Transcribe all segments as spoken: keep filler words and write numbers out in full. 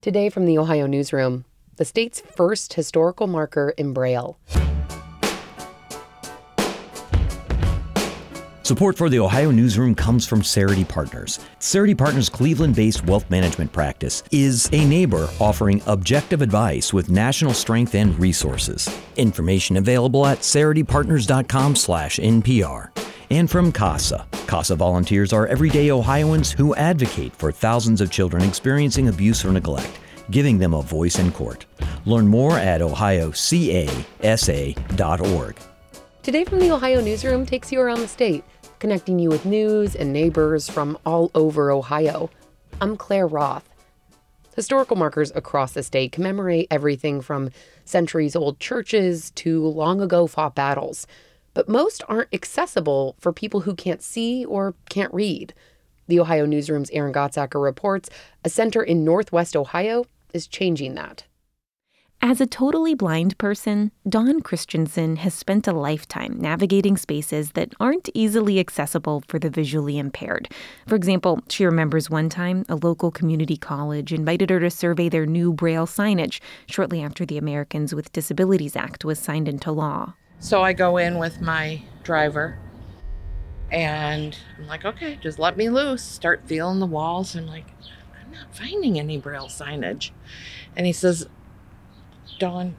Today from the Ohio Newsroom, the state's first historical marker in Braille. Support for the Ohio Newsroom comes from Cerity Partners. Cerity Partners' Cleveland-based wealth management practice is a neighbor offering objective advice with national strength and resources. Information available at ceritypartners.com slash NPR. And from CASA. CASA volunteers are everyday Ohioans who advocate for thousands of children experiencing abuse or neglect, giving them a voice in court. Learn more at ohio c a s a dot org. Today from the Ohio Newsroom takes you around the state, connecting you with news and neighbors from all over Ohio. I'm Claire Roth. Historical markers across the state commemorate everything from centuries-old churches to long-ago fought battles. But most aren't accessible for people who can't see or can't read. The Ohio Newsroom's Aaron Gottsacker reports a center in Northwest Ohio is changing that. As a totally blind person, Dawn Christensen has spent a lifetime navigating spaces that aren't easily accessible for the visually impaired. For example, she remembers one time a local community college invited her to survey their new Braille signage shortly after the Americans with Disabilities Act was signed into law. So I go in with my driver, and I'm like, okay, just let me loose. Start feeling the walls. I'm like, I'm not finding any Braille signage. And he says, Dawn,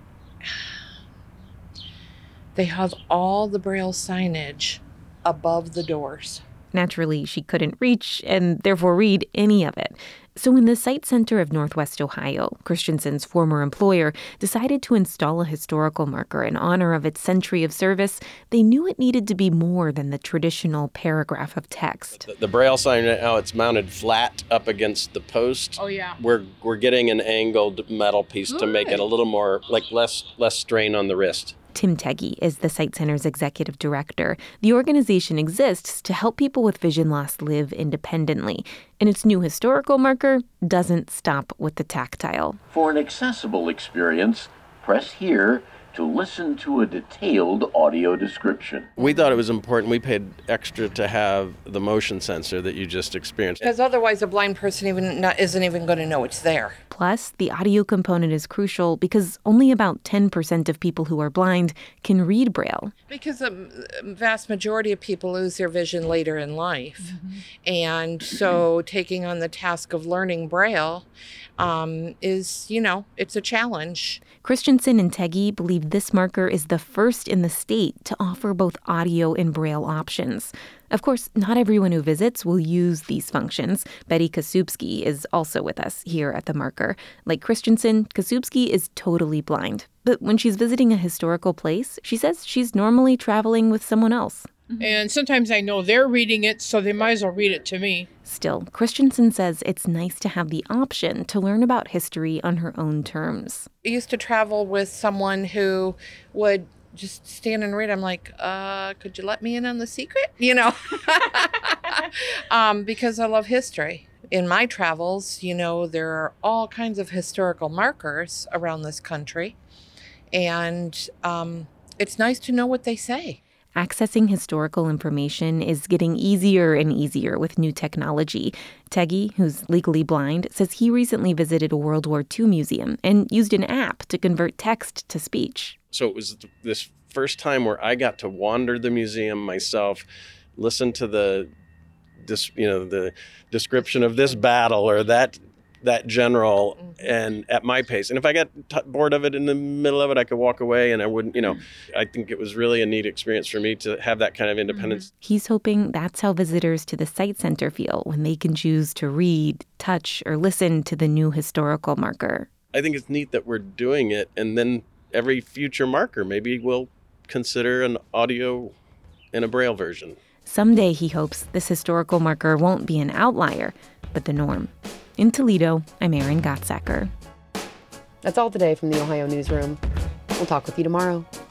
they have all the Braille signage above the doors. Naturally, she couldn't reach and therefore read any of it. So when the Sight Center of Northwest Ohio, Christensen's former employer, decided to install a historical marker in honor of its century of service, they knew it needed to be more than the traditional paragraph of text. The, the Braille sign right now, it's mounted flat up against the post. Oh, yeah. We're we're getting an angled metal piece Good. to make it a little more, like less less strain on the wrist. Tim Teggy is the Sight Center's executive director. The organization exists to help people with vision loss live independently, and its new historical marker doesn't stop with the tactile. For an accessible experience, press here to listen to a detailed audio description. We thought it was important. We paid extra to have the motion sensor that you just experienced. Because otherwise a blind person even not, isn't even going to know it's there. Plus, the audio component is crucial because only about ten percent of people who are blind can read Braille. Because a vast majority of people lose their vision later in life. Mm-hmm. And so taking on the task of learning Braille um, is, you know, it's a challenge. Christensen and Teggy believe this marker is the first in the state to offer both audio and Braille options. Of course, not everyone who visits will use these functions. Betty Kasubski is also with us here at the marker. Like Christensen, Kasubski is totally blind. But when she's visiting a historical place, she says she's normally traveling with someone else. And sometimes I know they're reading it, so they might as well read it to me. Still, Christensen says it's nice to have the option to learn about history on her own terms. I used to travel with someone who would just stand and read. I'm like, uh, could you let me in on the secret? You know, um, because I love history. In my travels, you know, there are all kinds of historical markers around this country. And um, it's nice to know what they say. Accessing historical information is getting easier and easier with new technology. Teggy, who's legally blind, says he recently visited a World War Two museum and used an app to convert text to speech. So it was this first time where I got to wander the museum myself, listen to the, this, you know, the description of this battle or that that general, and at my pace. And if I got t- bored of it in the middle of it, I could walk away and I wouldn't, you know, I think it was really a neat experience for me to have that kind of independence. He's hoping that's how visitors to the Sight Center feel when they can choose to read, touch, or listen to the new historical marker. I think it's neat that we're doing it, and then every future marker, maybe we'll consider an audio and a Braille version. Someday, he hopes, this historical marker won't be an outlier, but the norm. In Toledo, I'm Aaron Gottsacker. That's all today from the Ohio Newsroom. We'll talk with you tomorrow.